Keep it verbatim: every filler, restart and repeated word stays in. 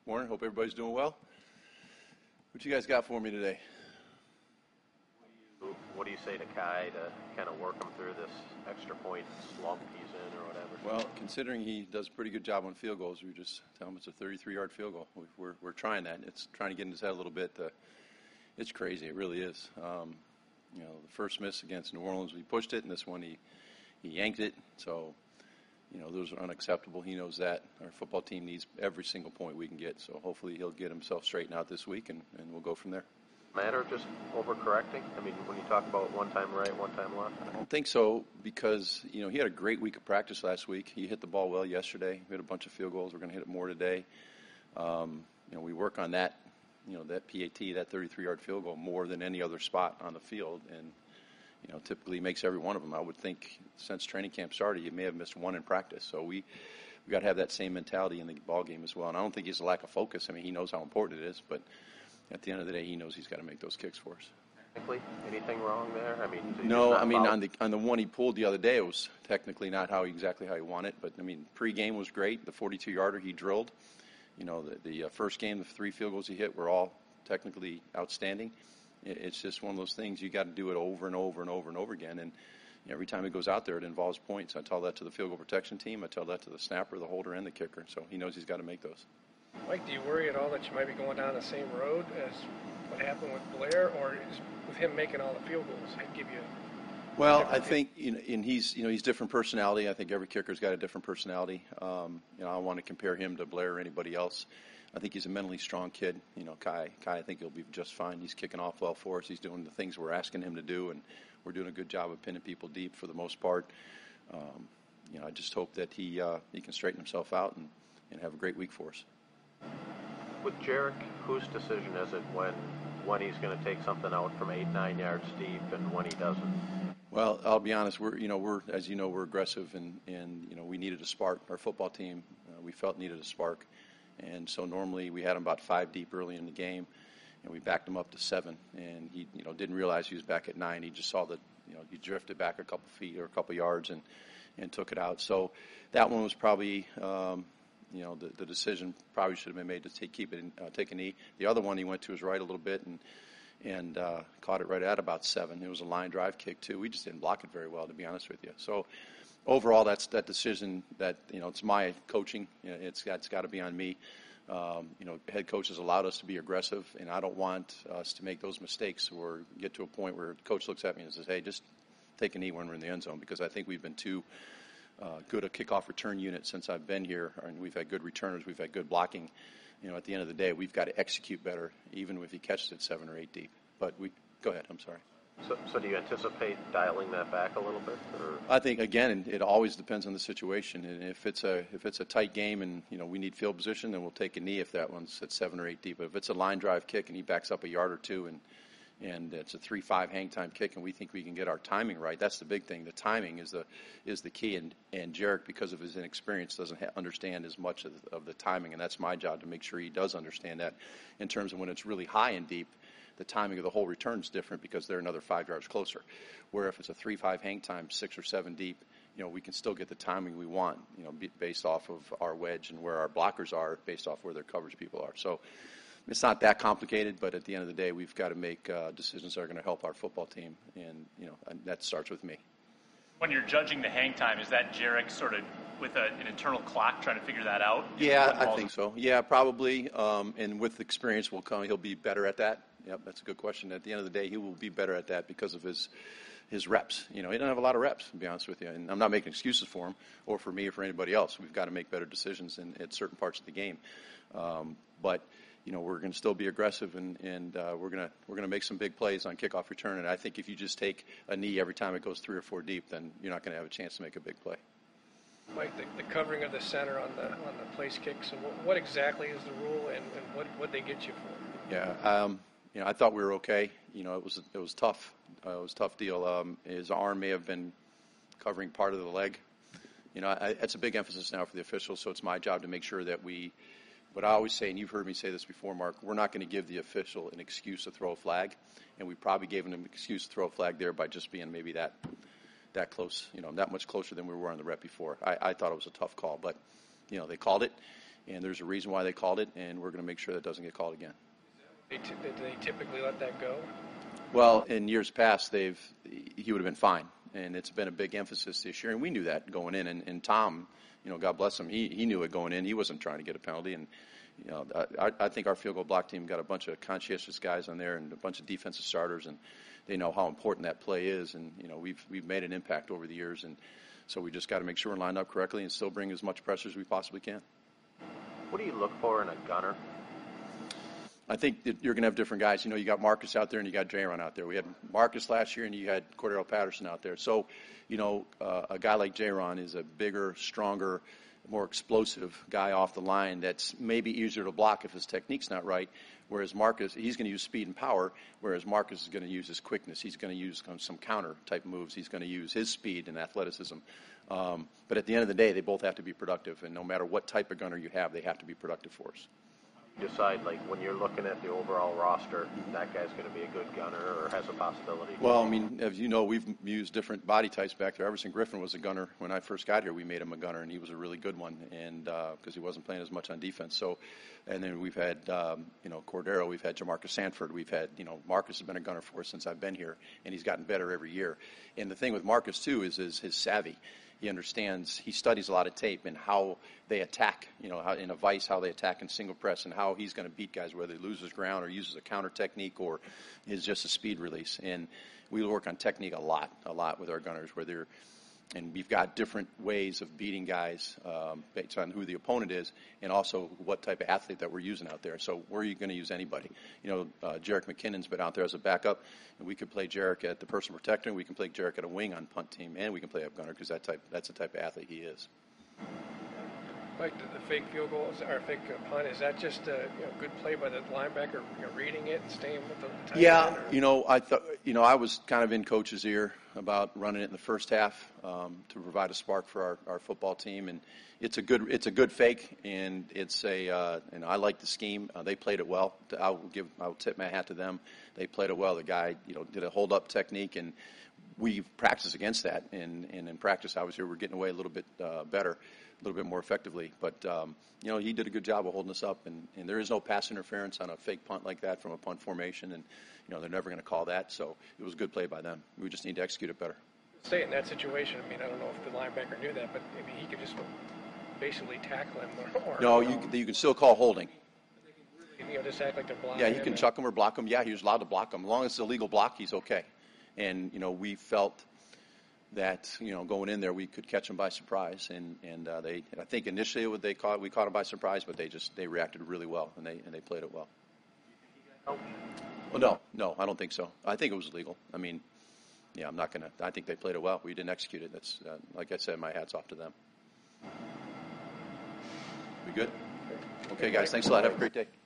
Morning. Hope everybody's doing well. What you guys got for me today? What do you say to Kai to kind of work him through this extra point slump he's in or whatever? Well, considering he does a pretty good job on field goals, we just tell him it's a thirty-three-yard field goal. We, we're we're trying that. It's trying to get in his head a little bit. Uh, it's crazy. It really is. Um, you know, the first miss against New Orleans, we pushed it, and this one he he yanked it. So, you know, those are unacceptable. He knows that. Our football team needs every single point we can get. So hopefully he'll get himself straightened out this week, and, and we'll go from there. Matter of just overcorrecting? I mean, when you talk about one time right, one time left? I don't think so because, you know, he had a great week of practice last week. He hit the ball well yesterday. We had a bunch of field goals. We're going to hit it more today. Um, you know, we work on that, you know, that P A T, that thirty-three-yard field goal more than any other spot on the field. And, you know, typically makes every one of them. I would think since training camp started, you may have missed one in practice. So we we got to have that same mentality in the ball game as well. And I don't think he's a lack of focus. I mean, he knows how important it is, but at the end of the day, he knows he's got to make those kicks for us. Technically, anything wrong there? I mean, no. I mean, on the on the one he pulled the other day, it was technically not how exactly how he wanted it. But I mean, pre-game was great. The forty-two-yarder he drilled. You know, the the uh, first game, the three field goals he hit were all technically outstanding. It, it's just one of those things you got to do it over and over and over and over again. And you know, every time he goes out there, it involves points. I tell that to the field goal protection team. I tell that to the snapper, the holder, and the kicker. So he knows he's got to make those. Mike, do you worry at all that you might be going down the same road as what happened with Blair, or is with him making all the field goals, he'd give you? Well, I think, you know, and he's, you know, he's different personality. I think every kicker's got a different personality. Um, you know, I don't want to compare him to Blair or anybody else. I think he's a mentally strong kid. You know, Kai, Kai, I think he'll be just fine. He's kicking off well for us. He's doing the things we're asking him to do, and we're doing a good job of pinning people deep for the most part. Um, you know, I just hope that he uh, he can straighten himself out and, and have a great week for us. With Jarek, whose decision is it when when he's going to take something out from eight, nine yards deep, and when he doesn't? Well, I'll be honest. We're, you know, we're as you know, we're aggressive, and, and you know, we needed a spark. Our football team, uh, we felt needed a spark, and so normally we had him about five deep early in the game, and we backed him up to seven. And he, you know, didn't realize he was back at nine. He just saw that, you know, he drifted back a couple feet or a couple yards and and took it out. So that one was probably. Um, You know, the, the decision probably should have been made to take, keep it, in, uh, take a knee. The other one he went to his right a little bit and and uh, caught it right at about seven. It was a line drive kick too. We just didn't block it very well, to be honest with you. So overall, that's that decision that, you know, it's my coaching. You know, it's it's got to be on me. Um, you know, head coach has allowed us to be aggressive, and I don't want us to make those mistakes or get to a point where the coach looks at me and says, "Hey, just take a knee when we're in the end zone," because I think we've been too. Uh, good a kickoff return unit since I've been here, and we've had good returners, we've had good blocking. You know, at the end of the day, we've got to execute better, even if he catches it seven or eight deep. But we go ahead. I'm sorry. So, so do you anticipate dialing that back a little bit? Or? I think again, it always depends on the situation. And if it's a if it's a tight game and you know we need field position, then we'll take a knee if that one's at seven or eight deep. But if it's a line drive kick and he backs up a yard or two and and it's a three five hang time kick, and we think we can get our timing right. That's the big thing. The timing is the is the key, and and Jarek, because of his inexperience, doesn't ha- understand as much of the, of the timing, and that's my job to make sure he does understand that. In terms of when it's really high and deep, the timing of the whole return is different because they're another five yards closer. Where if it's a three five hang time, six or seven deep, you know, we can still get the timing we want, you know, based off of our wedge and where our blockers are, based off where their coverage people are. So. It's not that complicated, but at the end of the day, we've got to make uh, decisions that are going to help our football team, and you know, and that starts with me. When you're judging the hang time, is that Jarek sort of with a, an internal clock trying to figure that out? Yeah, I think so. Yeah, probably. Um, and with experience, will come. He'll be better at that. Yep, that's a good question. At the end of the day, he will be better at that because of his his reps. You know, he doesn't have a lot of reps, to be honest with you. And I'm not making excuses for him or for me or for anybody else. We've got to make better decisions in at certain parts of the game. Um, but you know, we're going to still be aggressive, and, and uh, we're going to we're going to make some big plays on kickoff return. And I think if you just take a knee every time it goes three or four deep, then you're not going to have a chance to make a big play. Mike, the, the covering of the center on the on the place kick. So what, what exactly is the rule, and, and what what they get you for? Yeah, um, you know, I thought we were okay. You know, it was it was tough. Uh, it was a tough deal. Um, his arm may have been covering part of the leg. You know, I, it's a big emphasis now for the officials, so it's my job to make sure that we. But I always say, and you've heard me say this before, Mark, we're not going to give the official an excuse to throw a flag, and we probably gave him an excuse to throw a flag there by just being maybe that that close, you know, that much closer than we were on the rep before. I, I thought it was a tough call, but, you know, they called it, and there's a reason why they called it, and we're going to make sure that doesn't get called again. They t- did they typically let that go? Well, in years past, they've he would have been fine, and it's been a big emphasis this year, and we knew that going in. And, and Tom, you know, God bless him, he he knew it going in. He wasn't trying to get a penalty, and you know, I, I think our field goal block team got a bunch of conscientious guys on there and a bunch of defensive starters, and they know how important that play is. And you know, we've we've made an impact over the years, and so we just got to make sure we're lined up correctly and still bring as much pressure as we possibly can. What do you look for in a gunner? I think that you're going to have different guys. You know, you got Marcus out there and you got Jaron out there. We had Marcus last year and you had Cordero Patterson out there. So, you know, uh, a guy like Jaron is a bigger, stronger, more explosive guy off the line that's maybe easier to block if his technique's not right, whereas Marcus, he's going to use speed and power, whereas Marcus is going to use his quickness. He's going to use some counter-type moves. He's going to use his speed and athleticism. Um, but at the end of the day, they both have to be productive, and no matter what type of gunner you have, they have to be productive for us. Decide, like, when you're looking at the overall roster, that guy's going to be a good gunner or has a possibility? Well, I mean, as you know, we've used different body types back there. Everson Griffin was a gunner. When I first got here, we made him a gunner, and he was a really good one, and because uh, he wasn't playing as much on defense. So, and then we've had, um, you know, Cordero. We've had Jamarcus Sanford. We've had, you know, Marcus has been a gunner for us since I've been here, and he's gotten better every year. And the thing with Marcus, too, is, is his savvy. He understands, he studies a lot of tape and how they attack, you know, how, in a vice, how they attack in single press and how he's going to beat guys, whether he loses ground or uses a counter technique or is just a speed release. And we work on technique a lot, a lot with our gunners, where they're, and we've got different ways of beating guys um, based on who the opponent is and also what type of athlete that we're using out there. So we're going to use anybody. You know, uh, Jerick McKinnon's been out there as a backup, and we could play Jerick at the personal protector, and we can play Jerick at a wing on punt team, and we can play up gunner because that type, that's the type of athlete he is. Like the, the fake field goals or fake uh, punt, is that just a you know, good play by the linebacker, you know, reading it and staying with the, the tight Yeah, end, you know, I thought, you know, I was kind of in coach's ear about running it in the first half um, to provide a spark for our, our football team, and it's a good it's a good fake, and it's a uh, and I like the scheme. Uh, they played it well. I'll give I'll tip my hat to them. They played it well. The guy, you know, did a hold up technique, and we practiced against that. And, and in practice, I was here. We're getting away a little bit uh, better, a little bit more effectively. But um, you know, he did a good job of holding us up, and, and there is no pass interference on a fake punt like that from a punt formation, and you know they're never going to call that. So it was a good play by them. We just need to execute it better. Say in that situation, I mean, I don't know if the linebacker knew that, but I mean, he could just basically tackle him. Or, or, No, you you know, can, you can still call holding. you know, just act like they're blocking. Yeah, he him can and- chuck him or block him. Yeah, he was allowed to block him. As long as it's a legal block, he's okay. And, you know, we felt that, you know, going in there, we could catch him by surprise. And, and uh, they, I think initially what they caught, we caught him by surprise, but they just, they reacted really well, and they, and they played it well. Oh, Well, no, no, I don't think so. I think it was legal. I mean, yeah, I'm not going to, I think they played it well. We didn't execute it. That's, uh, like I said, my hat's off to them. We good? Okay, guys, thanks a lot. Have a great day.